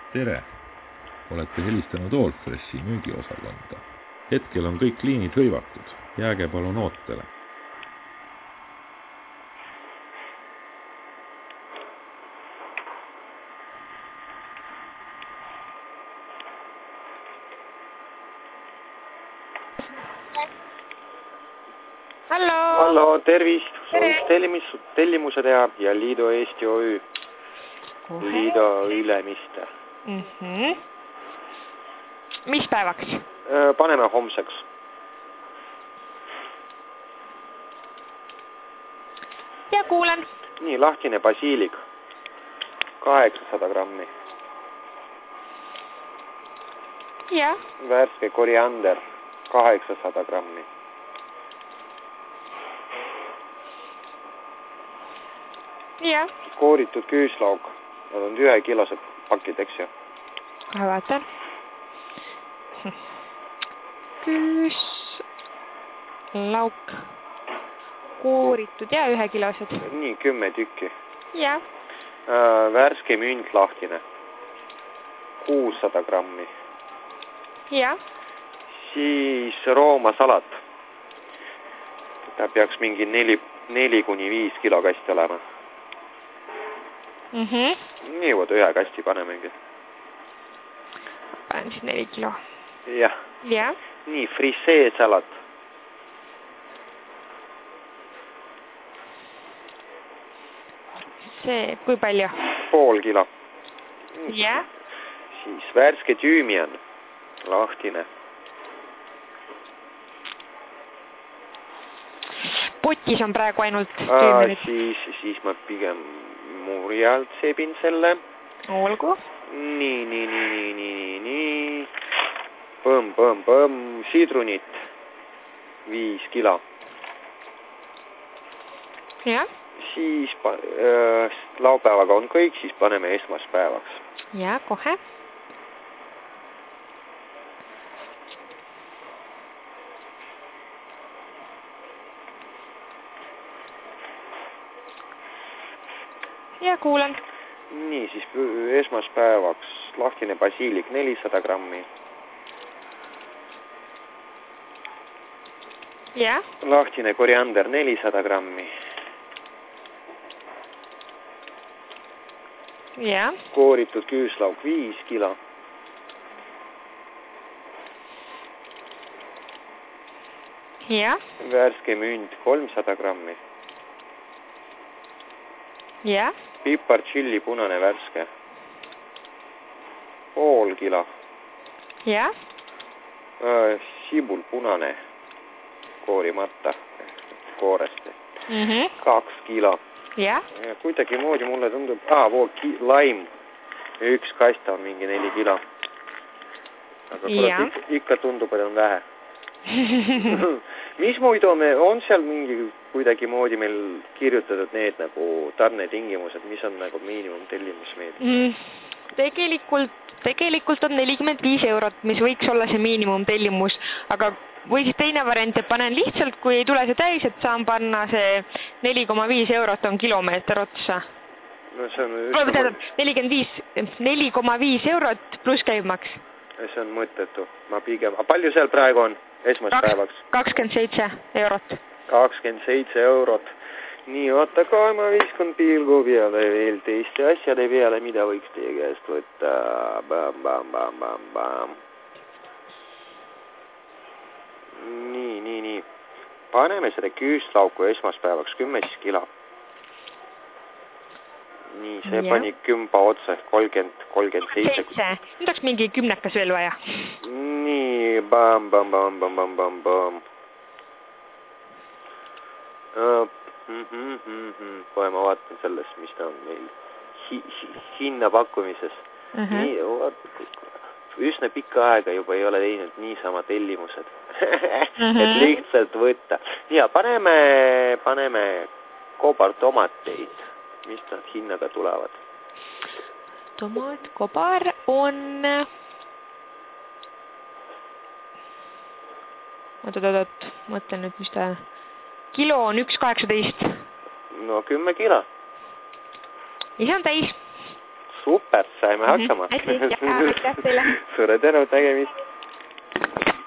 Tere! Olete helistanud Allfreshi müügiosakonda. Hetkel on kõik liinid hõivatud. Jääge palun ootele. Hallo, tervist! Tellimused ja Liido Eesti OÜ. Liido Ülemiste. Mis päevaks? Paneme homseks. Ja kuulen. Nii, lahtine basiilik. 800 grammi. Ja. Värske koriander. 800 grammi. Ja. Kooritud küüslauk. Nad on 1 kilosed pakid, eks ju? Kohe vaatan. Küüslauk. Kooritud ja 1 kilosed. Nii, 10 tükki. Ja. Värske münt lahtine. 600 grammi. Ja. Siis Rooma salat. Ta peaks mingi 4-5 kilo kasti olema. Nii, vot 1 kasti panemegi. Panen siis 4 kilo. Jah. Ja. Nii, frisee salat. See, kui palju? Pool kilo. Ja. Siis värske tüümian. Lahtine. Potis on praegu ainult tüümenid. Siis ma pigem murjalt sebin selle. Olgu. Nii. Põmm. Sidrunit. 5 kilo. Ja. Siis laupäevaga on kõik, siis paneme esmaspäevaks. Ja, kohe. Ja kuulen. Nii, siis esmaspäevaks lahtine basiilik 400 grammi. Ja. Lahtine koriander 400 grammi. Ja. Kooritud küüslauk 5 kilo. Ja. Värske münt 300 grammi. Ja. Pipar tšilli punane värske. Pool kilo. Ja. Sibul punane. Koorimata. Kooresti. 2 kilo. Ja. Ja kuidagi moodi mulle tundub... laim. 1 kast on mingi 4 kilo. Aga kurat, ikka tundub, et on vähe. Mis muidu on seal mingi kuidagi moodi meil kirjutatud need nagu tarnetingimused, mis on nagu miinimumtellimus meil? Tegelikult on 45 €, mis võiks olla see miinimumtellimus, aga või siis teine variant, et panen lihtsalt, kui ei tule see täis, et saan panna see 4,5 € on kilomeeter otsa. No see on... 4,5 € pluss käibmaks. See on mõttetu. Ma pigem... Palju seal praegu on esmaspäevaks? 27 €. 27 €. Nii, oota ka, ma viskan pilgu peale veel teiste asjade peale, mida võiks teie käest võtta. Bam. Nii. Paneme selle küüslauku esmaspäevaks 10 kilo. Nii, see pani kümpa otsa, 37. Nüüd oleks mingi 10 veel vaja. Nii, bam. Kohe ma vaatan sellest, mis ta on meil hinna pakkumises. Nii, üsna pikka aega juba ei ole teinud niisama tellimused. Et lihtsalt võtta. Ja paneme kobartomateid. Mis nad hinnaga tulevad? Tomat, kobar on... Oot, mõtlen nüüd, mis ta... Kilo on 1,18. No 10 kilo. Ja see on täis. super, saime hakkama. Aitäh teile. Suure tänu, nägemist.